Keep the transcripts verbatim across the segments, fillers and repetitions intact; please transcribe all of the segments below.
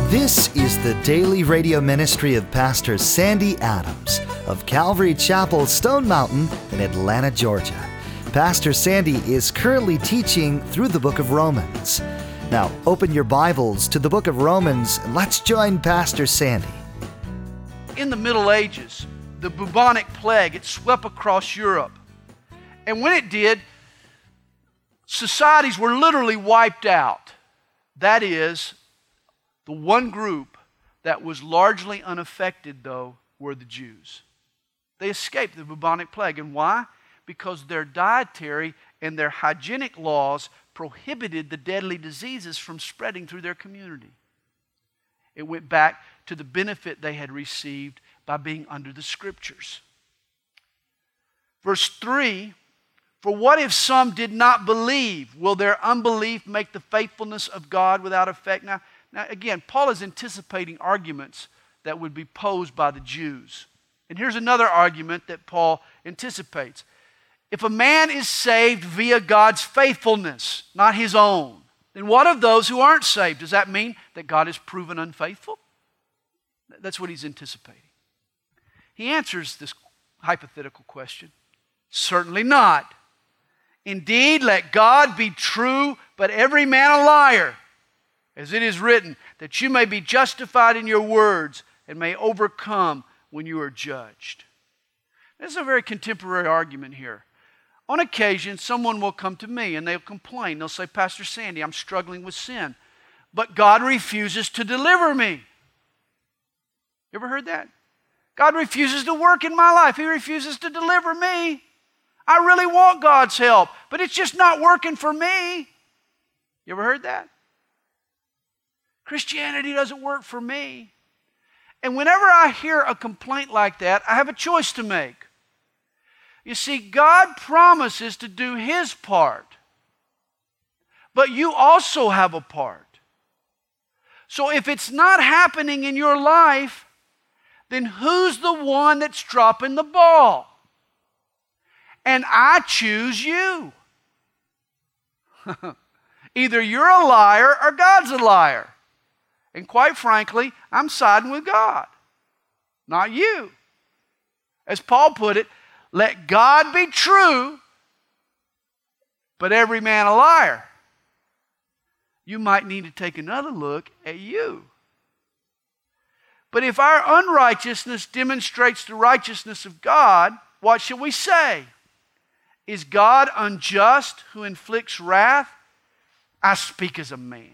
This is the daily radio ministry of Pastor Sandy Adams of Calvary Chapel, Stone Mountain in Atlanta, Georgia. Pastor Sandy is currently teaching through the book of Romans. Now, open your Bibles to the book of Romans and let's join Pastor Sandy. In the Middle Ages, the bubonic plague, it swept across Europe. And when it did, societies were literally wiped out. That is, the one group that was largely unaffected, though, were the Jews. They escaped the bubonic plague. And why? Because their dietary and their hygienic laws prohibited the deadly diseases from spreading through their community. It went back to the benefit they had received by being under the Scriptures. Verse three, for what if some did not believe? Will their unbelief make the faithfulness of God without effect? Now, now again, Paul is anticipating arguments that would be posed by the Jews. And here's another argument that Paul anticipates. If a man is saved via God's faithfulness, not his own, then what of those who aren't saved? Does that mean that God is proven unfaithful? That's what he's anticipating. He answers this hypothetical question. Certainly not. Indeed, let God be true, but every man a liar, as it is written, that you may be justified in your words and may overcome when you are judged. This is a very contemporary argument here. On occasion, someone will come to me and they'll complain. They'll say, Pastor Sandy, I'm struggling with sin, but God refuses to deliver me. You ever heard that? God refuses to work in my life. He refuses to deliver me. I really want God's help, but it's just not working for me. You ever heard that? Christianity doesn't work for me. And whenever I hear a complaint like that, I have a choice to make. You see, God promises to do His part, but you also have a part. So if it's not happening in your life, then who's the one that's dropping the ball? And I choose you. Either you're a liar or God's a liar. And quite frankly, I'm siding with God, not you. As Paul put it, let God be true, but every man a liar. You might need to take another look at you. But if our unrighteousness demonstrates the righteousness of God, what shall we say? Is God unjust who inflicts wrath? I speak as a man.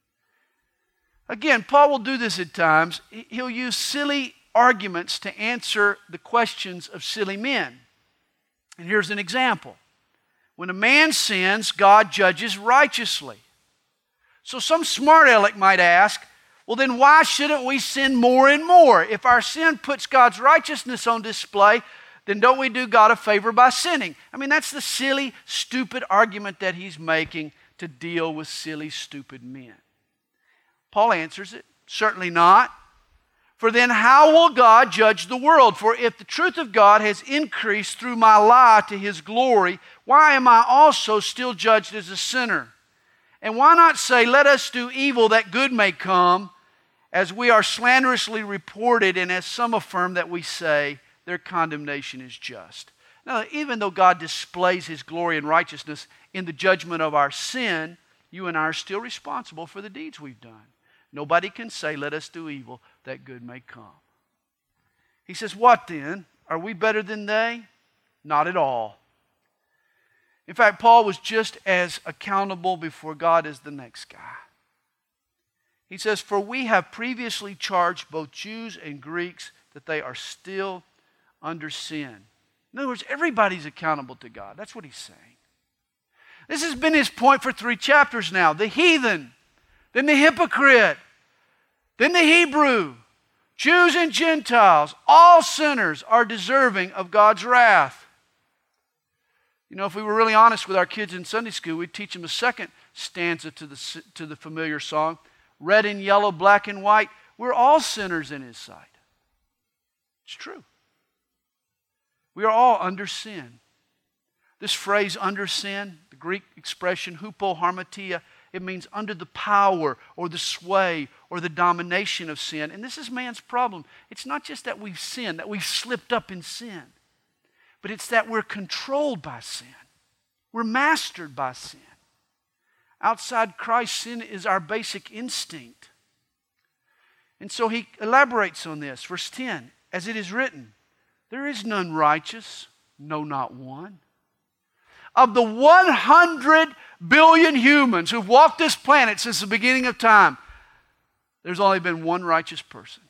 Again, Paul will do this at times. He'll use silly arguments to answer the questions of silly men. And here's an example. When a man sins, God judges righteously. So some smart aleck might ask, well, then why shouldn't we sin more and more? If our sin puts God's righteousness on display, then don't we do God a favor by sinning? I mean, that's the silly, stupid argument that he's making to deal with silly, stupid men. Paul answers it, certainly not. For then how will God judge the world? For if the truth of God has increased through my lie to His glory, why am I also still judged as a sinner? And why not say, let us do evil that good may come, as we are slanderously reported, and as some affirm that we say, their condemnation is just. Now, even though God displays His glory and righteousness in the judgment of our sin, you and I are still responsible for the deeds we've done. Nobody can say, let us do evil that good may come. He says, what then? Are we better than they? Not at all. In fact, Paul was just as accountable before God as the next guy. He says, for we have previously charged both Jews and Greeks that they are still under sin. In other words, everybody's accountable to God. That's what he's saying. This has been his point for three chapters now. The heathen, then the hypocrite, then the Hebrew, Jews and Gentiles, all sinners are deserving of God's wrath. You know, if we were really honest with our kids in Sunday school, we'd teach them a second stanza to the, to the familiar song, red and yellow, black and white, we're all sinners in His sight. It's true. We are all under sin. This phrase, under sin, the Greek expression, hupo harmatia, It means under the power or the sway or the domination of sin. And this is man's problem. It's not just that we've sinned, that we've slipped up in sin, but it's that we're controlled by sin. We're mastered by sin. Outside Christ, sin is our basic instinct. And so he elaborates on this. Verse ten, as it is written, there is none righteous, no, not one. Of the one hundred billion humans who've walked this planet since the beginning of time, there's only been one righteous person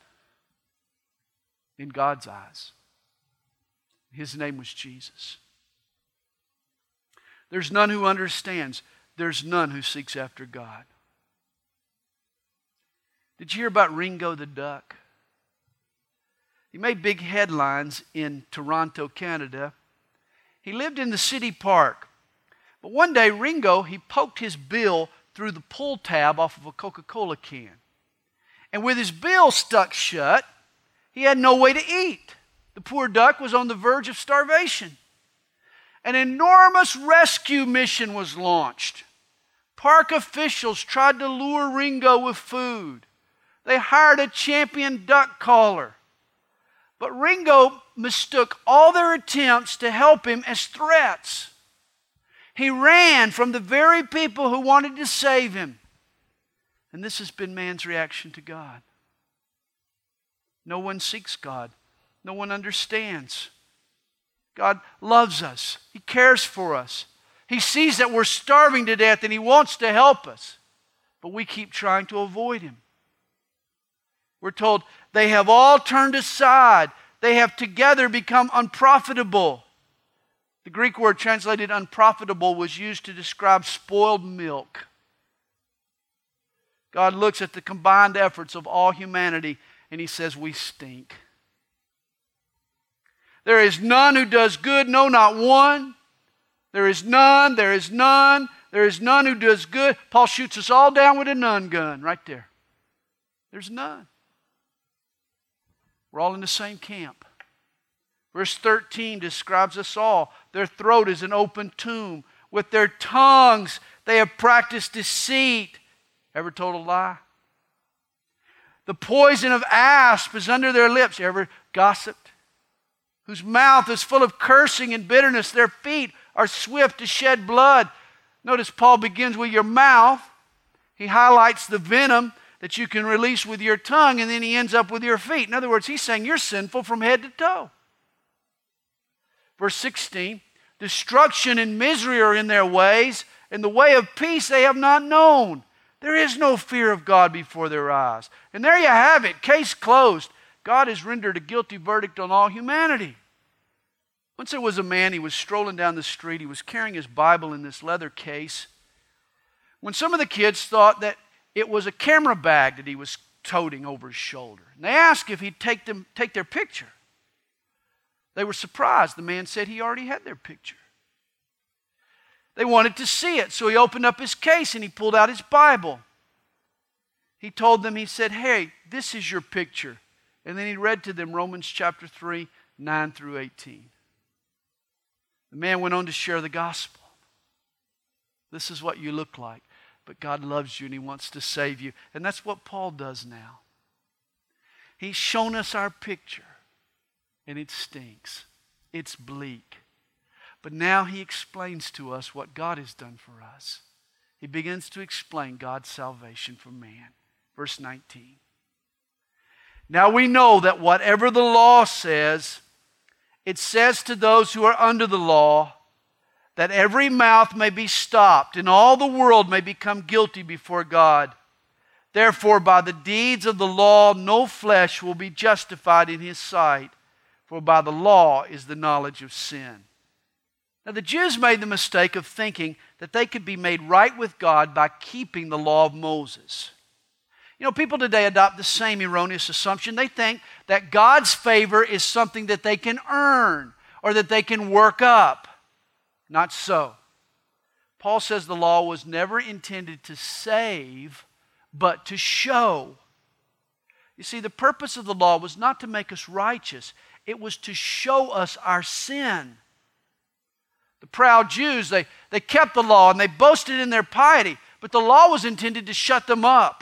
in God's eyes. His name was Jesus. There's none who understands. There's none who seeks after God. Did you hear about Ringo the Duck? He made big headlines in Toronto, Canada. He lived in the city park. But one day, Ringo, he poked his bill through the pull tab off of a Coca-Cola can. And with his bill stuck shut, he had no way to eat. The poor duck was on the verge of starvation. An enormous rescue mission was launched. Park officials tried to lure Ringo with food. They hired a champion duck caller. But Ringo mistook all their attempts to help him as threats. He ran from the very people who wanted to save him. And this has been man's reaction to God. No one seeks God. No one understands. God loves us. He cares for us. He sees that we're starving to death and He wants to help us. But we keep trying to avoid Him. We're told they have all turned aside. They have together become unprofitable. The Greek word translated unprofitable was used to describe spoiled milk. God looks at the combined efforts of all humanity and He says, we stink. There is none who does good, no, not one. There is none, there is none, there is none who does good. Paul shoots us all down with a none gun right there. There's none. We're all in the same camp. Verse thirteen describes us all. Their throat is an open tomb. With their tongues they have practiced deceit. Ever told a lie? The poison of asp is under their lips. You ever gossiped? Whose mouth is full of cursing and bitterness. Their feet are swift to shed blood. Notice Paul begins with your mouth. He highlights the venom that you can release with your tongue, and then he ends up with your feet. In other words, he's saying you're sinful from head to toe. Verse sixteen, destruction and misery are in their ways, and the way of peace they have not known. There is no fear of God before their eyes. And there you have it, case closed. God has rendered a guilty verdict on all humanity. Once there was a man, he was strolling down the street. He was carrying his Bible in this leather case. When some of the kids thought that it was a camera bag that he was toting over his shoulder. And they asked if he'd take them, take their picture. They were surprised. The man said he already had their picture. They wanted to see it, so he opened up his case and he pulled out his Bible. He told them, he said, hey, this is your picture. And then he read to them Romans chapter three, nine through eighteen. The man went on to share the gospel. This is what you look like. But God loves you and He wants to save you. And that's what Paul does now. He's shown us our picture. And it stinks. It's bleak. But now he explains to us what God has done for us. He begins to explain God's salvation for man. Verse nineteen. Now we know that whatever the law says, it says to those who are under the law, that every mouth may be stopped and all the world may become guilty before God. Therefore, by the deeds of the law, no flesh will be justified in His sight, for by the law is the knowledge of sin. Now, the Jews made the mistake of thinking that they could be made right with God by keeping the law of Moses. You know, people today adopt the same erroneous assumption. They think that God's favor is something that they can earn or that they can work up. Not so. Paul says the law was never intended to save, but to show. You see, the purpose of the law was not to make us righteous. It was to show us our sin. The proud Jews, they, they kept the law and they boasted in their piety. but the law was intended to shut them up.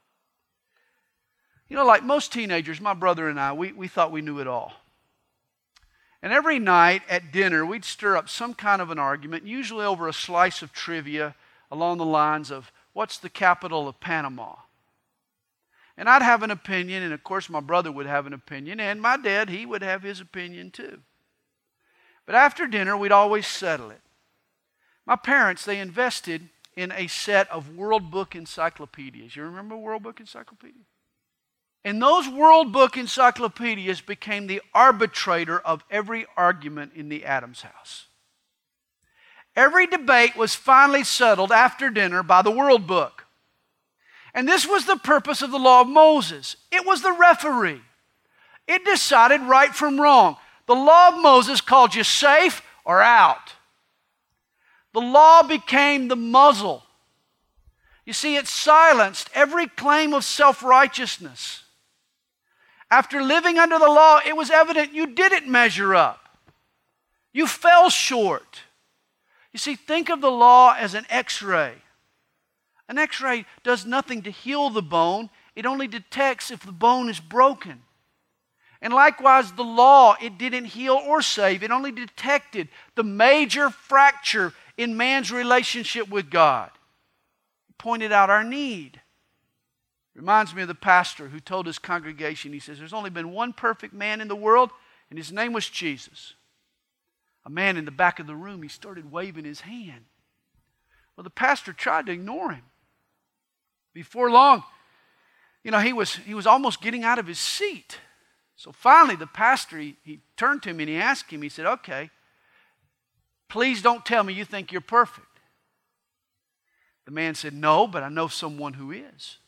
You know, like most teenagers, my brother and I, we, we thought we knew it all. And every night at dinner, we'd stir up some kind of an argument, usually over a slice of trivia along the lines of, what's the capital of Panama? And I'd have an opinion, and of course my brother would have an opinion, and my dad, he would have his opinion too. But after dinner, we'd always settle it. My parents, they invested in a set of World Book encyclopedias. You remember World Book encyclopedia? And those World Book encyclopedias became the arbitrator of every argument in the Adams house. Every debate was finally settled after dinner by the World Book. And this was the purpose of the law of Moses. It was the referee. It decided right from wrong. The law of Moses called you safe or out. The law became the muzzle. You see, it silenced every claim of self-righteousness. After living under the law, it was evident you didn't measure up. You fell short. You see, think of the law as an x-ray. An x-ray does nothing to heal the bone. It only detects if the bone is broken. And likewise, the law, it didn't heal or save. It only detected the major fracture in man's relationship with God. It pointed out our need. Reminds me of the pastor who told his congregation, he says, there's only been one perfect man in the world, and his name was Jesus. A man in the back of the room, he started waving his hand. Well, the pastor tried to ignore him. Before long, you know, he was, he was almost getting out of his seat. So finally, the pastor, he, he turned to him and he asked him, he said, okay, please don't tell me you think you're perfect. The man said, no, but I know someone who is.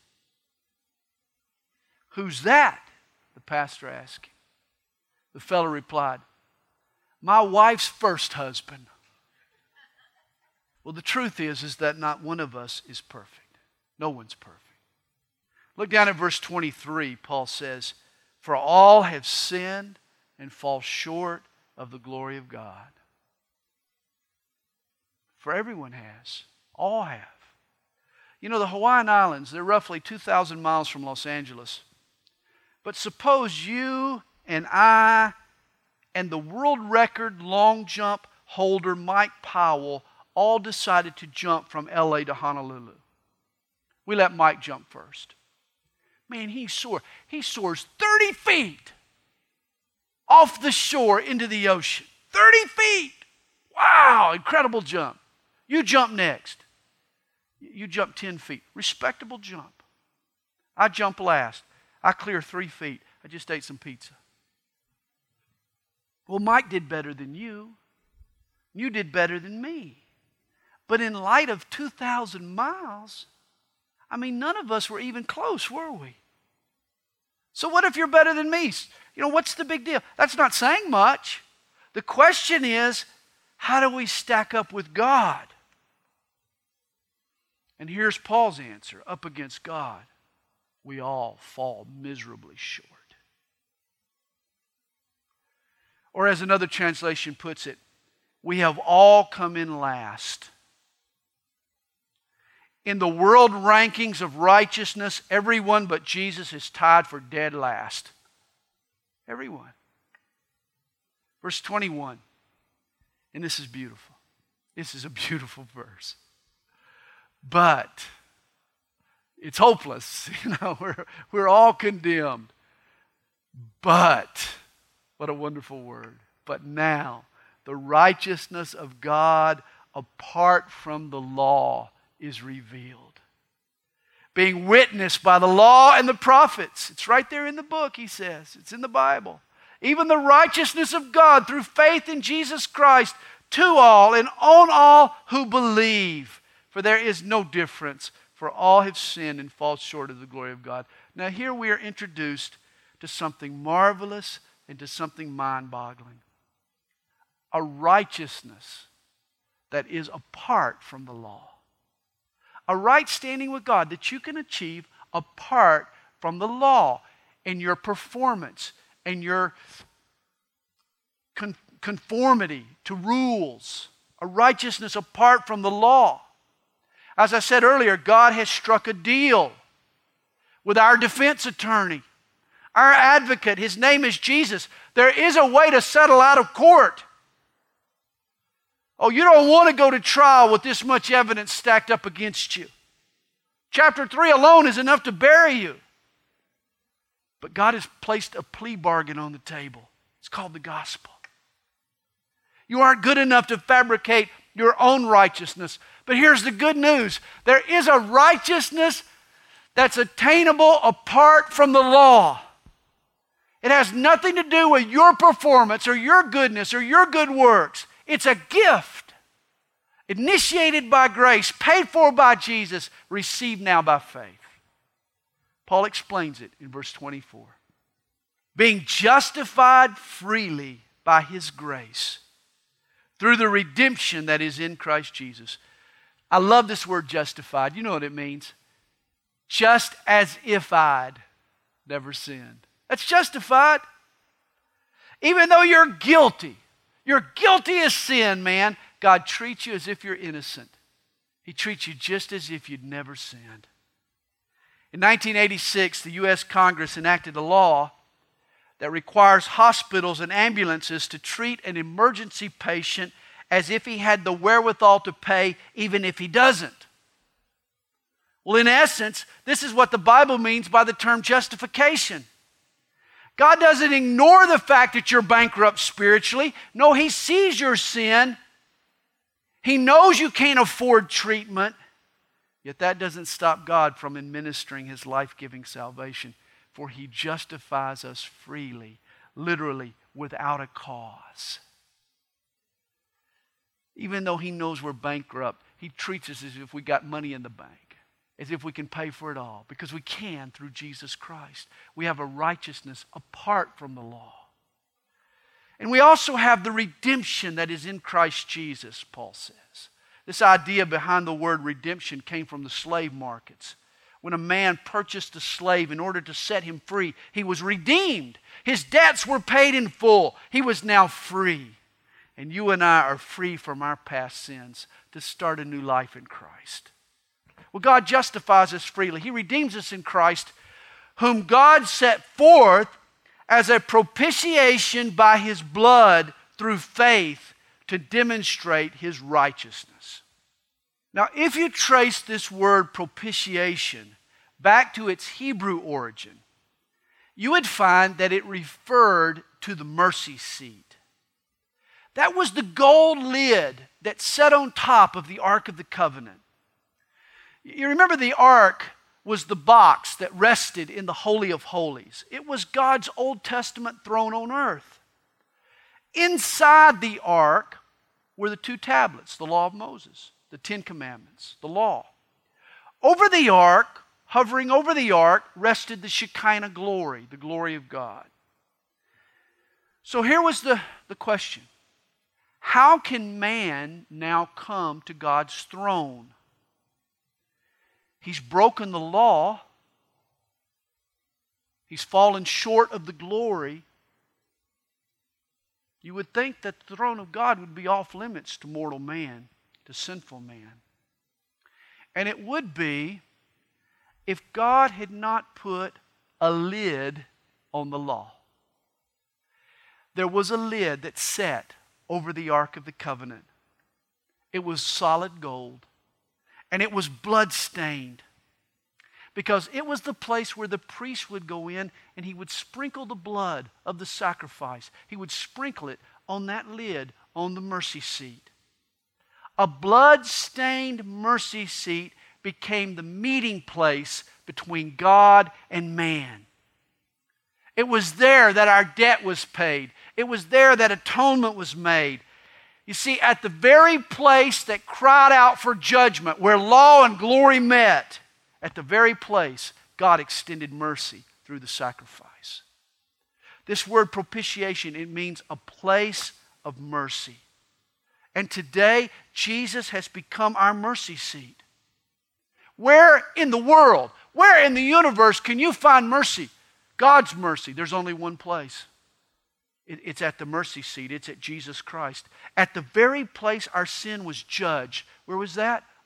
Who's that? The pastor asked him. The fellow replied, my wife's first husband. Well, the truth is, is that not one of us is perfect. No one's perfect. Look down at verse twenty-three. Paul says, for all have sinned and fall short of the glory of God. For everyone has. All have. You know, the Hawaiian Islands, they're roughly two thousand miles from Los Angeles. But suppose you and I and the world record long jump holder Mike Powell all decided to jump from L A to Honolulu. We let Mike jump first. Man, he soared. He soars thirty feet off the shore into the ocean. thirty feet! Wow, incredible jump. You jump next. You jump ten feet. Respectable jump. I jump last. I clear three feet. I just ate some pizza. Well, Mike did better than you. You did better than me. But in light of two thousand miles, I mean, none of us were even close, were we? So what if you're better than me? You know, what's the big deal? That's not saying much. The question is, how do we stack up with God? And here's Paul's answer. Up against God, we all fall miserably short. Or as another translation puts it, we have all come in last. In the world rankings of righteousness, everyone but Jesus is tied for dead last. Everyone. Verse twenty-one. And this is beautiful. This is a beautiful verse. But it's hopeless. You know, we're, we're all condemned. But, what a wonderful word. But now, the righteousness of God apart from the law is revealed. Being witnessed by the law and the prophets. It's right there in the book, he says. It's in the Bible. Even the righteousness of God through faith in Jesus Christ to all and on all who believe. For there is no difference, for all have sinned and fall short of the glory of God. Now here we are introduced to something marvelous and to something mind-boggling. A righteousness that is apart from the law. A right standing with God that you can achieve apart from the law and your performance and your con- conformity to rules. A righteousness apart from the law. As I said earlier, God has struck a deal with our defense attorney, our advocate. His name is Jesus. There is a way to settle out of court. Oh, you don't want to go to trial with this much evidence stacked up against you. Chapter three alone is enough to bury you. But God has placed a plea bargain on the table. It's called the gospel. You aren't good enough to fabricate your own righteousness. But here's the good news. There is a righteousness that's attainable apart from the law. It has nothing to do with your performance or your goodness or your good works. It's a gift, initiated by grace, paid for by Jesus, received now by faith. Paul explains it in verse twenty-four. Being justified freely by His grace through the redemption that is in Christ Jesus. I love this word justified. You know what it means. Just as if I'd never sinned. That's justified. Even though you're guilty, you're guilty of sin, man, God treats you as if you're innocent. He treats you just as if you'd never sinned. In nineteen eighty-six, the U S Congress enacted a law that requires hospitals and ambulances to treat an emergency patient as if he had the wherewithal to pay, even if he doesn't. Well, in essence, this is what the Bible means by the term justification. God doesn't ignore the fact that you're bankrupt spiritually. No, He sees your sin. He knows you can't afford treatment. Yet that doesn't stop God from administering His life-giving salvation. For He justifies us freely, literally, without a cause. Even though He knows we're bankrupt, He treats us as if we got money in the bank, as if we can pay for it all, because we can through Jesus Christ. We have a righteousness apart from the law. And we also have the redemption that is in Christ Jesus, Paul says. This idea behind the word redemption came from the slave markets. When a man purchased a slave in order to set him free, he was redeemed. His debts were paid in full. He was now free. And you and I are free from our past sins to start a new life in Christ. Well, God justifies us freely. He redeems us in Christ, whom God set forth as a propitiation by His blood through faith to demonstrate His righteousness. Now, if you trace this word propitiation back to its Hebrew origin, you would find that it referred to the mercy seat. That was the gold lid that sat on top of the Ark of the Covenant. You remember the Ark was the box that rested in the Holy of Holies. It was God's Old Testament throne on earth. Inside the Ark were the two tablets, the law of Moses, the Ten Commandments, the law. Over the Ark, hovering over the Ark, rested the Shekinah glory, the glory of God. So here was the, the question. How can man now come to God's throne? He's broken the law. He's fallen short of the glory. You would think that the throne of God would be off limits to mortal man, to sinful man. And it would be if God had not put a lid on the law. There was a lid that sat over the Ark of the Covenant. It was solid gold. And it was blood-stained. Because it was the place where the priest would go in and he would sprinkle the blood of the sacrifice. He would sprinkle it on that lid on the mercy seat. A blood-stained mercy seat became the meeting place between God and man. It was there that our debt was paid. It was there that atonement was made. You see, at the very place that cried out for judgment, where law and glory met, at the very place, God extended mercy through the sacrifice. This word propitiation, it means a place of mercy. And today, Jesus has become our mercy seat. Where in the world, where in the universe can you find mercy? God's mercy. There's only one place. It's at the mercy seat. It's at Jesus Christ. At the very place our sin was judged. Where was that?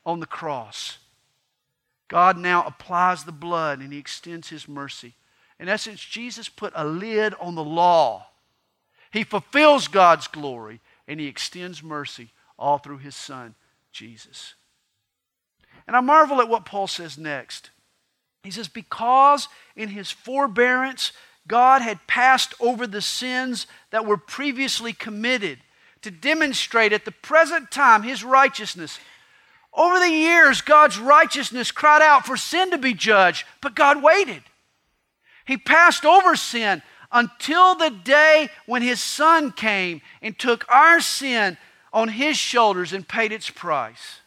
on the cross. God now applies the blood and He extends His mercy. In essence, Jesus put a lid on the law. He fulfills God's glory and He extends mercy all through His Son, Jesus. And I marvel at what Paul says next. He says, because in His forbearance, God had passed over the sins that were previously committed to demonstrate at the present time His righteousness. Over the years, God's righteousness cried out for sin to be judged, but God waited. He passed over sin until the day when His Son came and took our sin on His shoulders and paid its price.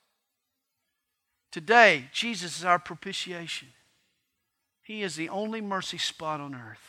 Today, Jesus is our propitiation. He is the only mercy spot on earth.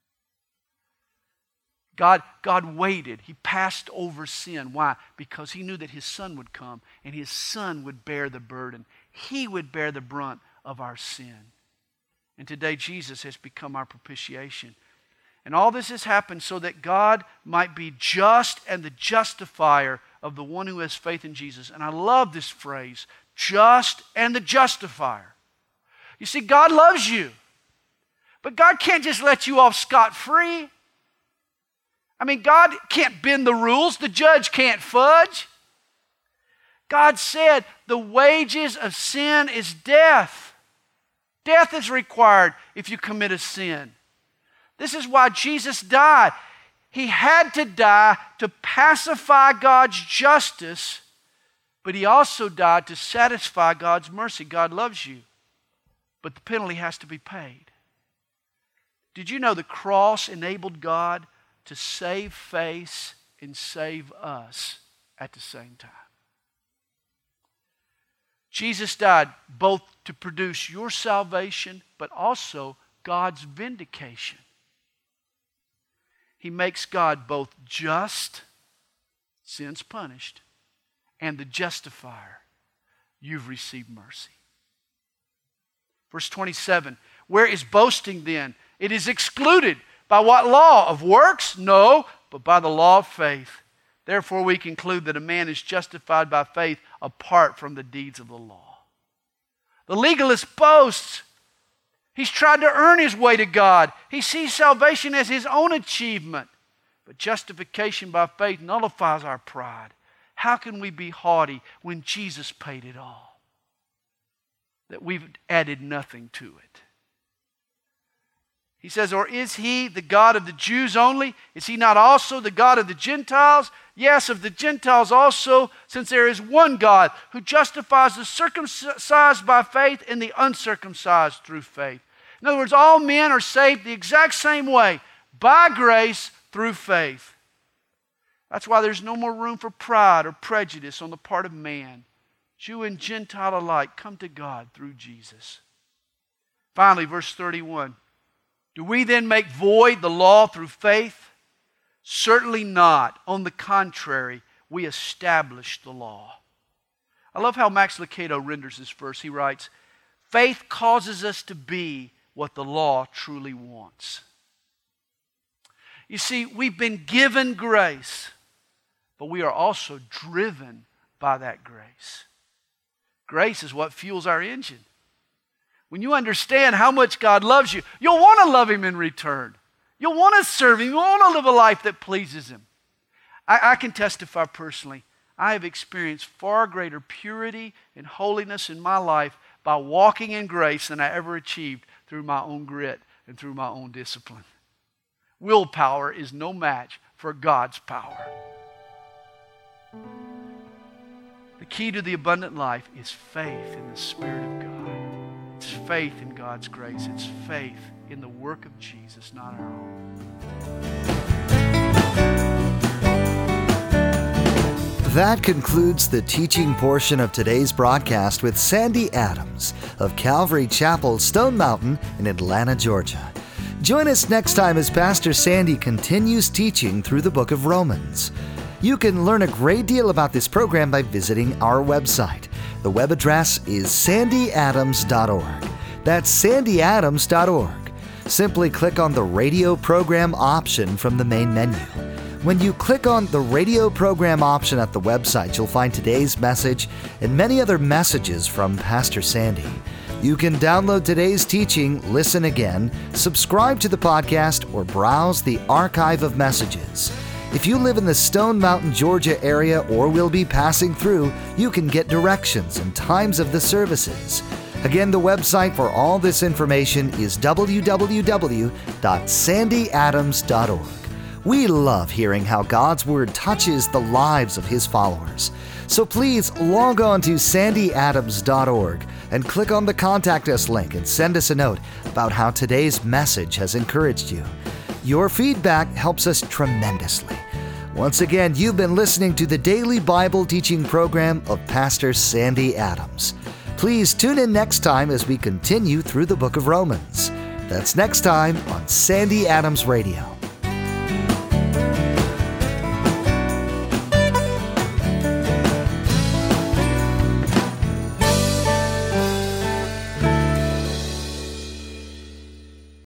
God, God waited. He passed over sin. Why? Because He knew that His Son would come and His Son would bear the burden. He would bear the brunt of our sin. And today Jesus has become our propitiation. And all this has happened so that God might be just and the justifier of the one who has faith in Jesus. And I love this phrase, just and the justifier. You see, God loves you. But God can't just let you off scot-free. I mean, God can't bend the rules. The judge can't fudge. God said the wages of sin is death. Death is required if you commit a sin. This is why Jesus died. He had to die to pacify God's justice, but He also died to satisfy God's mercy. God loves you, but the penalty has to be paid. Did you know the cross enabled God to save face and save us at the same time? Jesus died both to produce your salvation, but also God's vindication. He makes God both just, sin's punished, and the justifier. You've received mercy. Verse twenty-seven, where is boasting then? It is excluded. By what law? Of works? No, but by the law of faith. Therefore we conclude that a man is justified by faith apart from the deeds of the law. The legalist boasts. He's tried to earn his way to God. He sees salvation as his own achievement. But justification by faith nullifies our pride. How can we be haughty when Jesus paid it all? That we've added nothing to it. He says, or is He the God of the Jews only? Is He not also the God of the Gentiles? Yes, of the Gentiles also, since there is one God who justifies the circumcised by faith and the uncircumcised through faith. In other words, all men are saved the exact same way, by grace through faith. That's why there's no more room for pride or prejudice on the part of man. Jew and Gentile alike come to God through Jesus. Finally, verse thirty-one. Do we then make void the law through faith? Certainly not. On the contrary, we establish the law. I love how Max Lucado renders this verse. He writes, faith causes us to be what the law truly wants. You see, we've been given grace, but we are also driven by that grace. Grace is what fuels our engine. When you understand how much God loves you, you'll want to love Him in return. You'll want to serve Him. You'll want to live a life that pleases Him. I, I can testify personally. I have experienced far greater purity and holiness in my life by walking in grace than I ever achieved through my own grit and through my own discipline. Willpower is no match for God's power. The key to the abundant life is faith in the Spirit of God. It's faith in God's grace. It's faith in the work of Jesus, not our own. That concludes the teaching portion of today's broadcast with Sandy Adams of Calvary Chapel, Stone Mountain in Atlanta, Georgia. Join us next time as Pastor Sandy continues teaching through the book of Romans. You can learn a great deal about this program by visiting our website. The web address is sandy adams dot org. That's sandy adams dot org. Simply click on the radio program option from the main menu. When you click on the radio program option at the website, you'll find today's message and many other messages from Pastor Sandy. You can download today's teaching, listen again, subscribe to the podcast, or browse the archive of messages. If you live in the Stone Mountain, Georgia area or will be passing through, you can get directions and times of the services. Again, the website for all this information is w w w dot sandy adams dot org. We love hearing how God's Word touches the lives of His followers. So please log on to sandy adams dot org and click on the Contact Us link and send us a note about how today's message has encouraged you. Your feedback helps us tremendously. Once again, you've been listening to the daily Bible teaching program of Pastor Sandy Adams. Please tune in next time as we continue through the book of Romans. That's next time on Sandy Adams Radio.